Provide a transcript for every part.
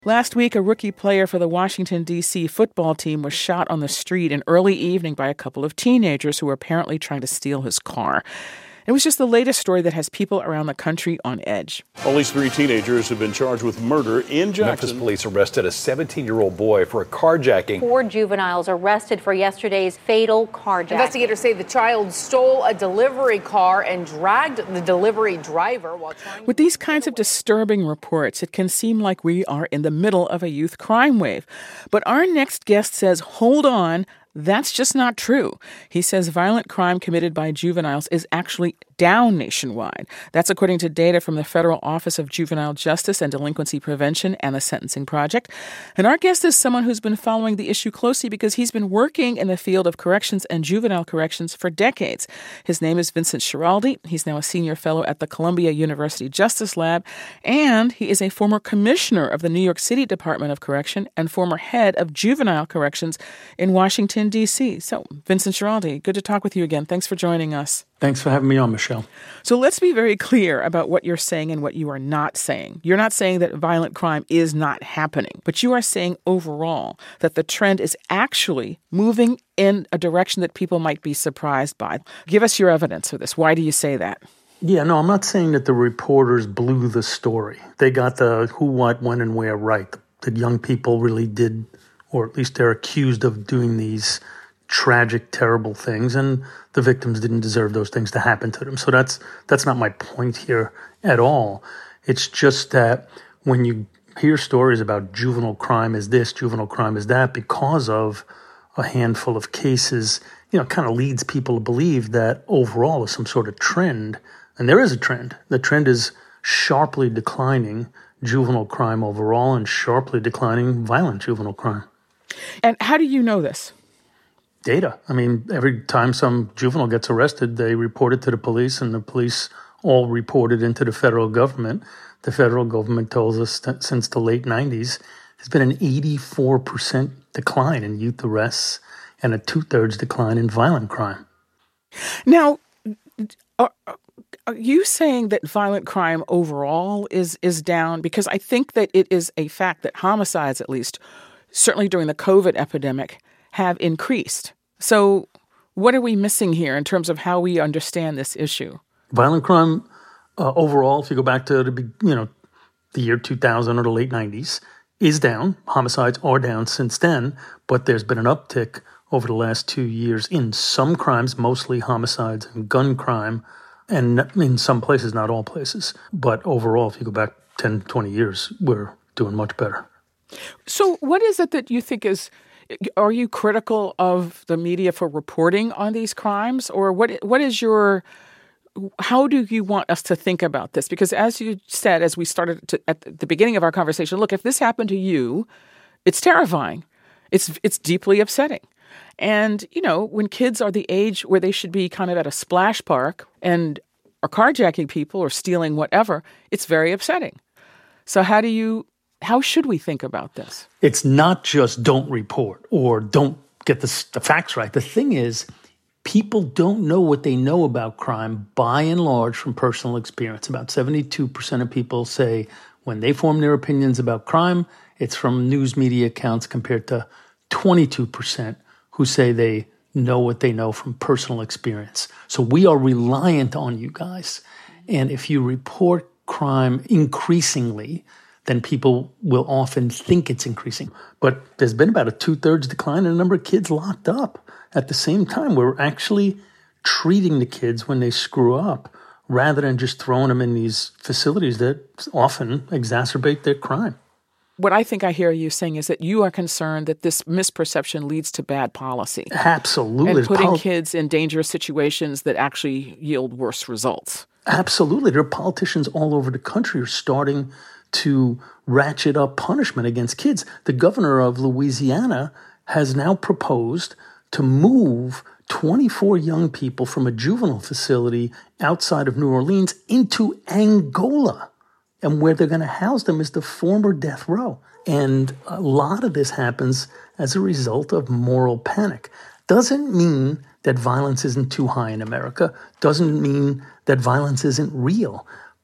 Last week, a rookie player for the Washington, D.C. football team was shot on the street in early evening by a couple of teenagers who were apparently trying to steal his car. It was just the latest story that has people around the country on edge. At least 3 teenagers have been charged with murder in Jackson. Memphis police arrested a 17-year-old boy for a carjacking. 4 juveniles arrested for yesterday's fatal carjacking. Investigators say the child stole a delivery car and dragged the delivery driver while trying. With these kinds of disturbing reports, it can seem like we are in the middle of a youth crime wave. But our next guest says, hold on. That's just not true. He says violent crime committed by juveniles is actually down nationwide. That's according to data from the Federal Office of Juvenile Justice and Delinquency Prevention and the Sentencing Project. And our guest is someone who's been following the issue closely because he's been working in the field of corrections and juvenile corrections for decades. His name is Vincent Schiraldi. He's now a senior fellow at the Columbia University Justice Lab, and he is a former commissioner of the New York City Department of Correction and former head of juvenile corrections in Washington, D.C. So, Vincent Schiraldi, good to talk with you again. Thanks for joining us. Thanks for having me on, Michelle. So let's be very clear about what you're saying and what you are not saying. You're not saying that violent crime is not happening, but you are saying overall that the trend is actually moving in a direction that people might be surprised by. Give us your evidence for this. Why do you say that? Yeah, no, I'm not saying that the reporters blew the story. They got the who, what, when, and where right. That young people really did, or at least they're accused of doing these tragic, terrible things, and the victims didn't deserve those things to happen to them. So that's not my point here at all. It's just that when you hear stories about juvenile crime is this, juvenile crime is that, because of a handful of cases, it kind of leads people to believe that overall there's some sort of trend. And there is a trend. The trend is sharply declining juvenile crime overall and sharply declining violent juvenile crime. And how do you know this? Data. I mean, every time some juvenile gets arrested, they report it to the police, and the police all report it into the federal government. The federal government tells us that since the late 90s, there's been an 84% decline in youth arrests and a 2/3 decline in violent crime. Now, are you saying that violent crime overall is down? Because I think that it is a fact that homicides, at least, certainly during the COVID epidemic, have increased. So what are we missing here in terms of how we understand this issue? Violent crime overall, if you go back to the year 2000 or the late 90s, is down. Homicides are down since then, but there's been an uptick over the last 2 years in some crimes, mostly homicides and gun crime, and in some places, not all places. But overall, if you go back 10, 20 years, we're doing much better. So what is it that you think are you critical of the media for reporting on these crimes? Or how do you want us to think about this? Because as you said, as we started at the beginning of our conversation, look, if this happened to you, it's terrifying. It's deeply upsetting. And, when kids are the age where they should be kind of at a splash park and are carjacking people or stealing whatever, it's very upsetting. So how should we think about this? It's not just don't report or don't get the facts right. The thing is, people don't know what they know about crime by and large from personal experience. About 72% of people say when they form their opinions about crime, it's from news media accounts compared to 22% who say they know what they know from personal experience. So we are reliant on you guys. And if you report crime increasingly, then people will often think it's increasing. But there's been about a 2/3 decline in the number of kids locked up. At the same time, we're actually treating the kids when they screw up rather than just throwing them in these facilities that often exacerbate their crime. What I think I hear you saying is that you are concerned that this misperception leads to bad policy. Absolutely. And putting kids in dangerous situations that actually yield worse results. Absolutely. There are politicians all over the country who are starting to ratchet up punishment against kids. The governor of Louisiana has now proposed to move 24 young people from a juvenile facility outside of New Orleans into Angola. And where they're going to house them is the former death row. And a lot of this happens as a result of moral panic. Doesn't mean that violence isn't too high in America. Doesn't mean that violence isn't real.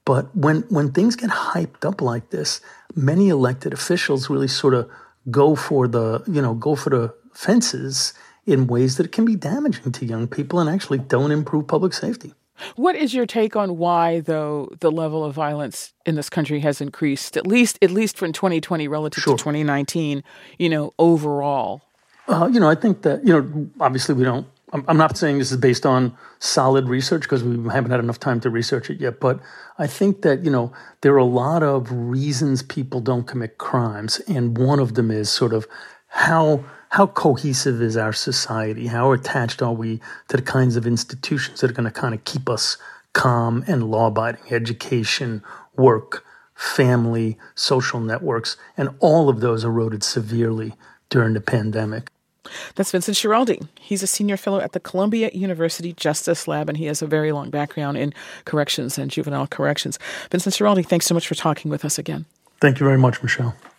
But when things get hyped up like this, many elected officials really sort of go for the fences in ways that can be damaging to young people and actually don't improve public safety. What is your take on why, though, the level of violence in this country has increased, at least from 2020 relative to 2019, overall? I think that, obviously I'm not saying this is based on solid research because we haven't had enough time to research it yet, but I think that, there are a lot of reasons people don't commit crimes. And one of them is sort of how cohesive is our society? How attached are we to the kinds of institutions that are going to kind of keep us calm and law-abiding? Education, work, family, social networks, and all of those eroded severely during the pandemic. That's Vincent Schiraldi. He's a senior fellow at the Columbia University Justice Lab, and he has a very long background in corrections and juvenile corrections. Vincent Schiraldi, thanks so much for talking with us again. Thank you very much, Michelle.